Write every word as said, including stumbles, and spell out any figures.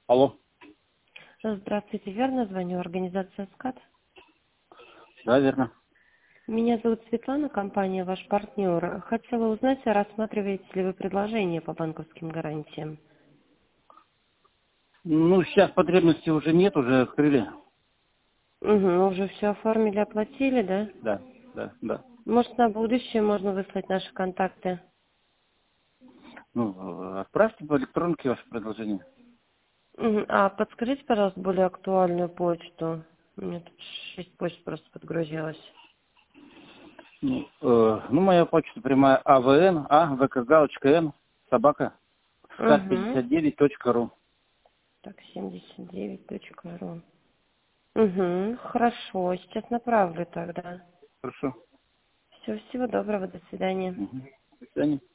Алло. Здравствуйте, верно звоню, организация СКАТ. Да, верно. Меня зовут Светлана, компания «Ваш партнер». Хотела узнать, рассматриваете ли вы предложение по банковским гарантиям? Ну, сейчас потребности уже нет, уже открыли. Угу, уже все оформили, оплатили, да? Да, да, да. Может, на будущее можно выслать наши контакты? Ну, э, отправьте по электронке ваше предложение. Мгм. А подскажите, пожалуйста, более актуальную почту. У меня тут шесть почт просто подгрузилось. Ну, э, ну моя почта прямая АВН, А, ВК, галочка, Н, собака, скат Угу. пятьдесят девять точка ру. Так, семьдесят девять точка ру. Угу, хорошо, сейчас направлю тогда. Хорошо. Все, всего доброго, до свидания. Угу. До свидания.